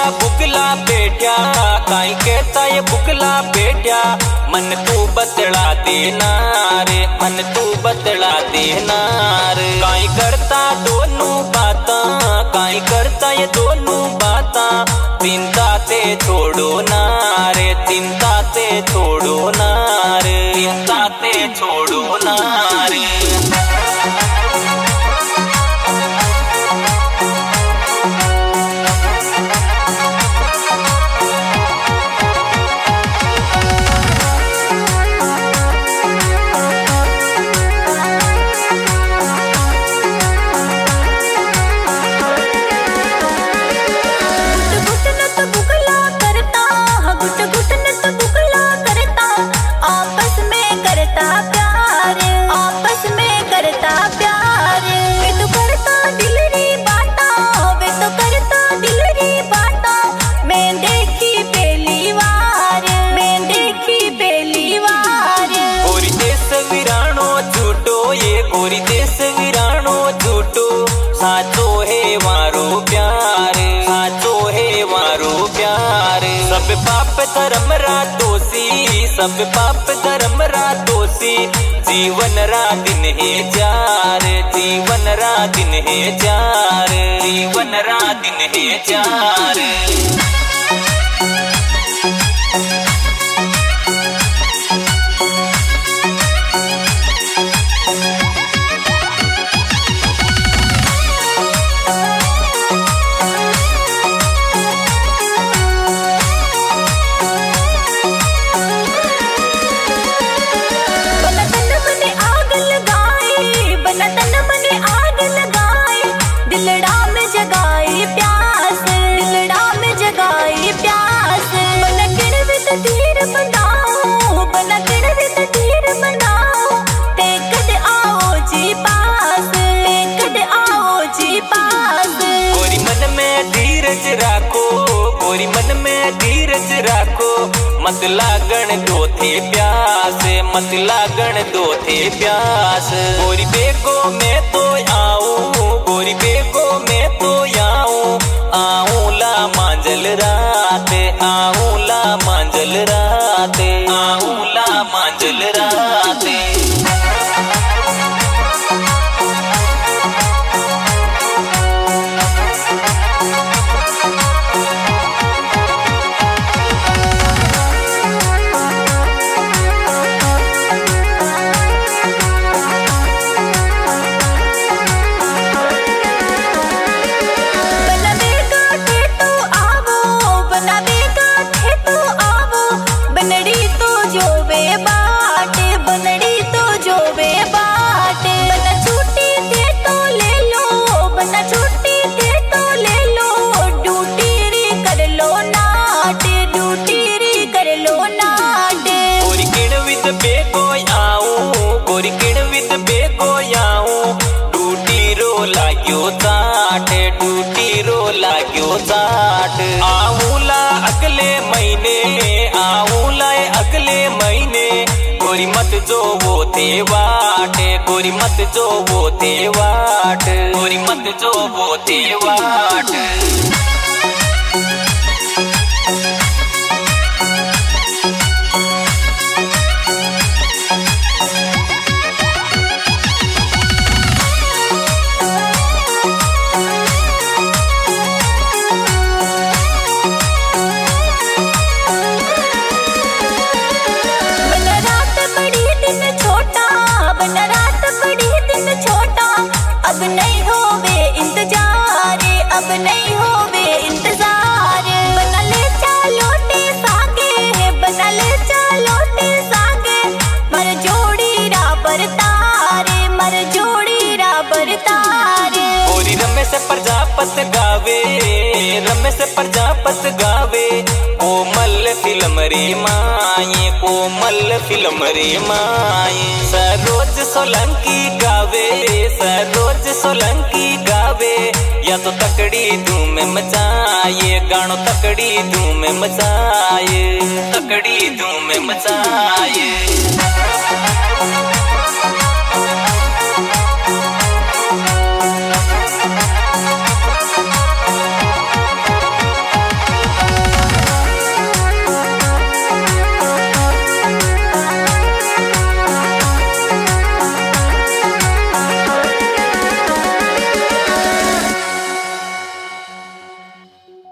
बुकला बेट्या, काई कहता ये बुकला बेट्या। मन तू बतला देना रे, मन तू बतला देना रे। काई करता दोनों बाता, काई करता ये दोनों बाता। चिंता ते छोड़ो ना रे, चिंता ते छोड़ो ना रे, चिंता ते छोड़ो ना रे। गोरी देश वीरानो झूठो, साचो है मारो प्यार, साचो है मारो प्यार। सब पाप धर्म रा दोषी, सब पाप धर्म रा दोषी। जीवन रा दिन है चार, जीवन रा दिन है चार, जीवन रा दिन है चार। राखो गोरी मन में धीरज राखो, मत लागण दो थे प्यास, मत लागण दो थे प्यास। गोरी बेगो मैं तो आऊं, गोरी बेगो मैं तो आऊं। आऊं ला मांझल रात, आऊं ला मांझल रात, आऊं ला मांझल रात। बेगो आऊं, गोरी किणवित बेगो आऊं। डूटी रो लाग्यो ताट, डूटी रो लाग्यो ताट। आऊंला अगले महीने, आऊंला अगले महीने। गोरी मत जो वो थे वाट, गोरी मत जो वो थे वाट, गोरी मत जो वो थे वाट। अब नहीं होवे इंतजार, अब नहीं होवे इंतजार। बना ले चालो ते सागे, बना ले चालो ते सागे। मर जोड़ी रा बरतारे, मर जोड़ी रा बरतारे। गोरी रमेश प्रजापत गावे, रमेश प्रजापत गावे। कोमल फिल्म रे माये, कोमल फिल्म रे माये। सरोज सोलंकी गावे, सरोज सोलंकी गावे। या तो तकड़ी धूम मचाए, गानो तकड़ी धूम मचाए, तकड़ी धूम मचाए।